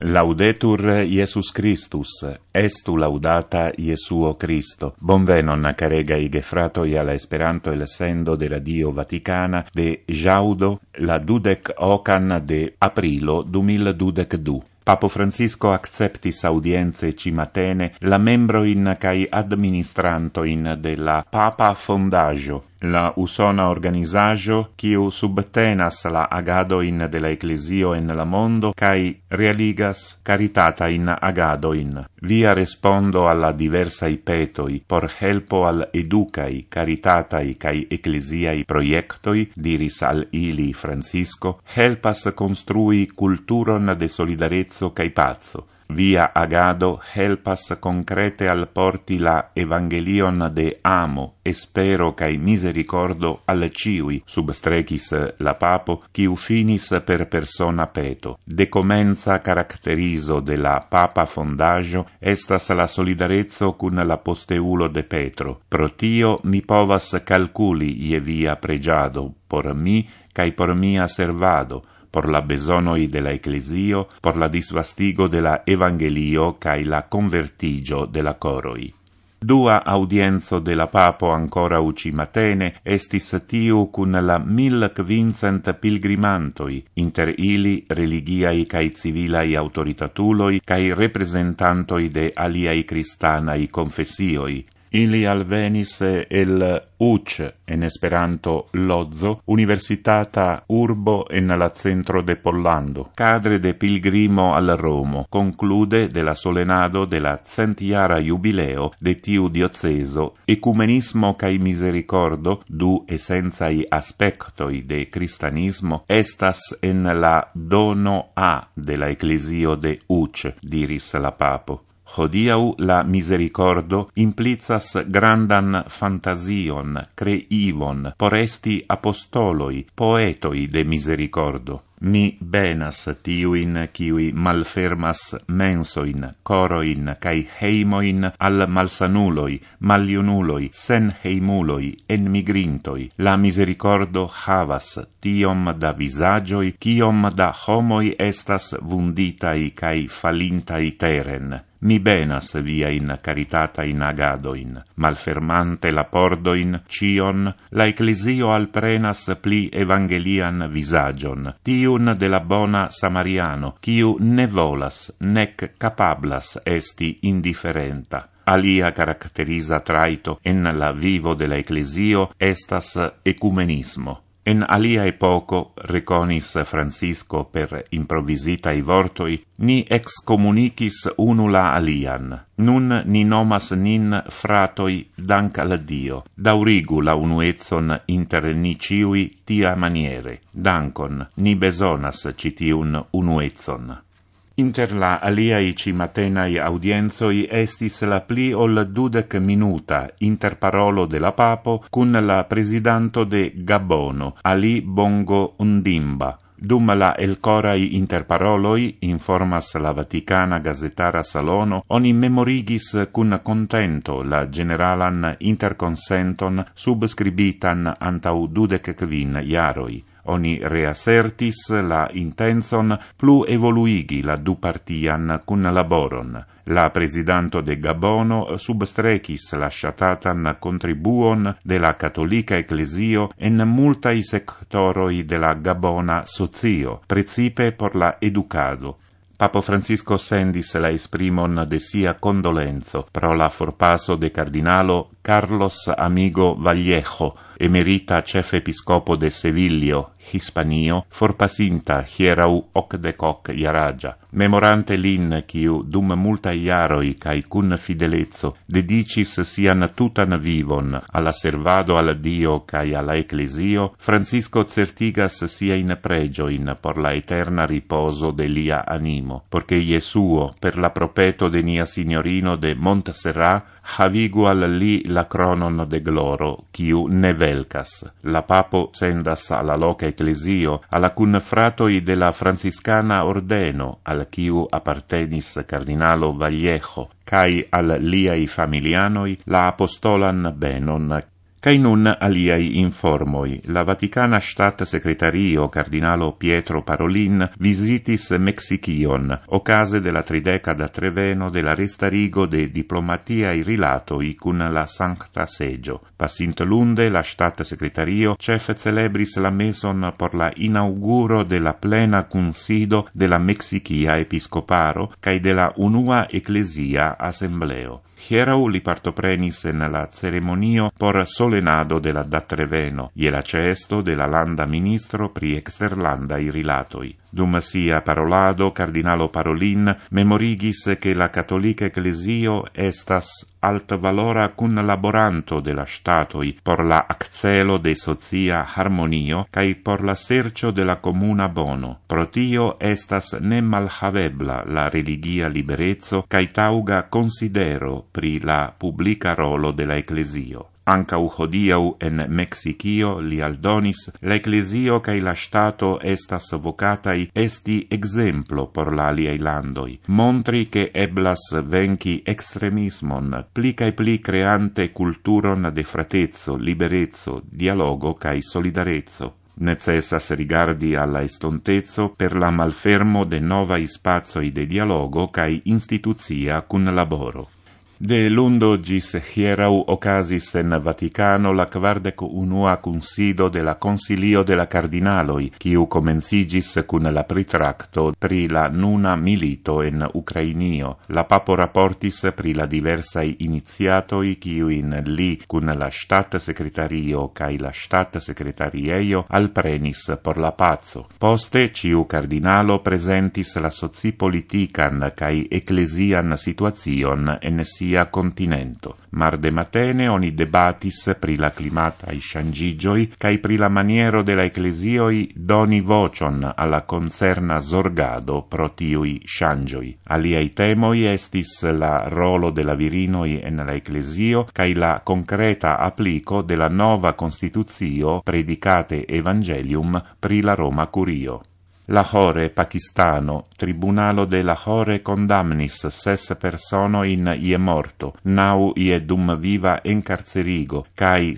Laudetur Iesus Christus, estu laudata Iesuo Christo. Bonvenon caregai gefratoi alla Esperanto el sendo de Radio Vaticana de jaudo la 28 de aprilo 2022. Papo Francisco acceptis audienze cimatene la membroin cae administrantoin de la Papa Fondaggio, la usona organizaggio quiu subtenas la agadoin de la Ecclesio en la mondo cae realigas caritata in agadoin. Via respondo alla diversai petoi por helpo al educai, caritatai cae ecclesiai proiectoi, diris al ili Francisco, helpas construi culturon de solidarezzo cae pazzo. Via agado helpas concrete al porti la evangelion de amo, espero cae misericordo al ciui, substrecis la papo, quiu finis per persona peto. De comenza caracterizo de la Papa Fondaggio estas la solidarezzo cun la posteulo de Petro. Pro tio mi povas calculi ie via pregiado, por mi cae por mia servado, por la besonoi de la Ecclesio, por la disvastigo de la Evangelio cae la convertigio de la coroi. Dua audienzo de la papo ancora uci matene estis tiu cun la 1500 pilgrimantoi, inter ili religiai cae civilai autoritatuloi cae representantoi de aliai cristanai confessioi. Ili alvenis el UC, en Esperanto Lodzo, universitata urbo en la centro de Pollando, cadre de pilgrimo al Romo, conclude de la solenado de la centiara jubileo de tiu dioceso, ecumenismo cae misericordo, du essenzai aspectoi de cristianismo, estas en la dono A de la Ecclesio de UC, diris la papo. Hodiau la misericordo implicas grandan fantasion, creivon, por esti apostoloi, poetoi de misericordo. Mi benas tiuin kiui malfermas mensoin, coroin, cae heimoin al malsanuloi, maliunuloi, sen heimuloi, enmigrintoi. La misericordo havas tiom da visagioi, kiom da homoi estas vunditai cae falintai teren. Mi benas via in caritata in agadoin, malfermante la pordoin, cion, la Ecclesio alprenas pli evangelian visagion, tiun de la bona Samariano, quiu ne volas, nec capablas esti indifferenta. Alia caracteriza traito en la vivo de la Ecclesio estas ecumenismo. En alia epoco, reconis Francisco per improvisitai vortoi, ni excommunicis unula alian. Nun ni nomas nin fratoi dank al Dio. Daurigu la unuetson inter ni ciui tia maniere. Dankon, ni besonas citiun unuetson. Inter la aliai cimatenai audienzoi estis la pli ol 20 minuta interparolo de la papo cun la presidanto de Gabono, Ali Bongo Ndimba. Dum la elcorai interparoloi, informas la Vaticana Gazetara Salono, oni memorigis cun contento la generalan interconsenton subscribitan antau 25 jaroi. Oni reassertis la intenzon plu evoluigi la dupartian cun laboron. La presidanto de Gabono substrecis la shatatan contribuon de la Cattolica Ecclesio en multai sectoroi de la Gabona socio, precipe por la educado. Papo Francisco sendis la esprimon de sia condolenzo pro la forpaso de cardinalo Carlos Amigo Vallejo, emerita chef episcopo de Sevillio, Hispanio, forpasinta hierau 80 jaragia. Memorante lin, quiu dum multae jaroi cae cun fidelezzo dedicis sian tutan vivon alla servado al Dio cae alla Ecclesio, Francisco certigas siain pregioin por la eterna riposo de lia animo, porque Iesuo, per la propeto de nia signorino de Montserrat, havigu al li la cronon de gloro, quiu ne velcas. La papo sendas alla loca Ecclesio, alla cun fratoi de la franciscana ordeno, al quiu appartenis cardinalo Vallejo, cae al liai familianoi la apostolan benon, Cai nun aliai informoi. La Vaticana Stat Secretario Cardinalo Pietro Parolin visitis Mexicion, ocase de la 30 treveno de la restarigo de diplomatiae rilatoi cun la Sancta Segio. Passint lunde la Stat Secretario cef celebris la meson por la inauguro de la plena consido de la Mexicia Episcoparo cae de la unua Ecclesia Assembleo. Hierau li partoprenis en la ceremonio por solenado de la datreveno, je la cesto de la landa ministro pri exterlandai rilatoi. Dum sia parolado, Cardinalo Parolin memorigis che la Catholica Ecclesio estas altvalora cunlaboranto de la statoi por la accelo de socia harmonio cae por la sercio de la comuna bono. Pro tio estas ne malhavebla la religia liberezzo cae tauga considero pri la publica rolo de la Ecclesio. Ancau hodiau en Mexicio li aldonis, la Ecclesio cae la Stato estas vocatai esti exemplo por la aliai landoi, montri che eblas venci extremismon, pli cae pli creante culturon de fratezzo, liberezzo, dialogo cae solidarezzo. Necessas rigardi alla estontezzo per la malfermo de novai spazioi de dialogo cae instituzia cun laboro. De lundo gis hierau ocasis en Vaticano la 41ª consido de la Consilio de la Cardinaloi, quiu comencigis cun la pritracto pri la nuna milito en Ucrainio. La papo rapportis pri la diversai iniziatoi quiu in li cun la Stat Secretario cae la Stat Secretarieio alprenis por la pazzo. Poste, ciu cardinalo presentis la socipolitican cae ecclesian situazion en sia continento. Marde matene oni debatis pri la climatae shangigioi cae pri la maniero de la ecclesioi doni vocion alla concerna zorgado pro tiui shangioi. Aliai temoi estis la rolo de la virinoi en la ecclesio cae la concreta applico de la nova constituzio predicate evangelium pri la Roma Curio. Lahore, Pakistano, Tribunalo de Lahore condamnis 6 personoin ie morto, 9 ie dum viva encarcerigo, cae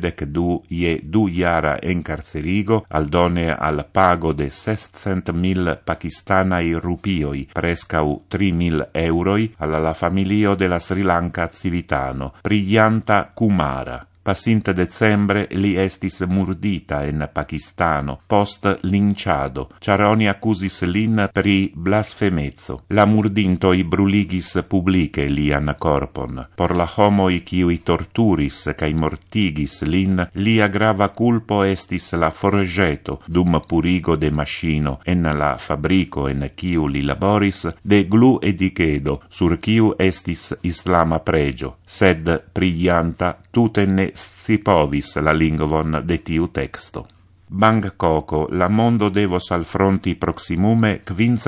72 ie 2 jara encarcerigo, aldone al pago de 600.000 pakistanai rupioi, prescau 3.000 euroi, alla la familio de la Sri Lanka Civitano, Priyanta Kumara. Passinte decembre li estis murdita en Pakistano, post linciado, char oni accusis lin pri blasfemezzo. La murdintoi bruligis publice lian corpon. Por la homoi quiui torturis cae mortigis lin, lia grava culpo estis la forgeto, dum purigo de machino, en la fabrico en quiu li laboris, de glu edicedo, sur quiu estis islama pregio, sed Priyanta tute ne scipovis la lingvon de tiu texto. Bangkoko, la mondo devos alfronti proximume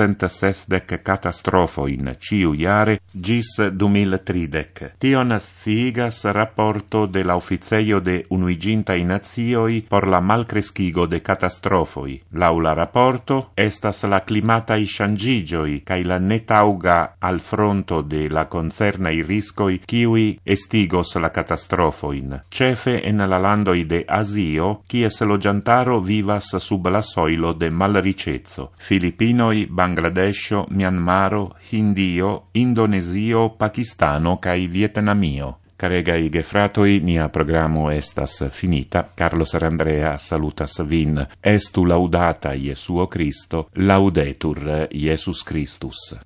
560 catastrofoin ciu jare gis 2030. Tion sciigas rapporto de la Officeio de Unuigintai Nazioi por la malcrescigo de catastrofoi. Lau la rapporto, estas la climatai shangigioi cae la netauga alfronto de la concernai riscoi kiui estigos la catastrofoin. Cefe en la landoi de Asio, quies logiantaro vivas sub la soilo de malricezzo. Filipinoi, Bangladesho, Myanmaro, Hindio, Indonesio, Pakistano cae Vietnamio. Caregai gefratoi, nia programo estas finita. Carlos Arandrea salutas vin. Estu laudata Iesuo Christo, laudetur Iesus Christus.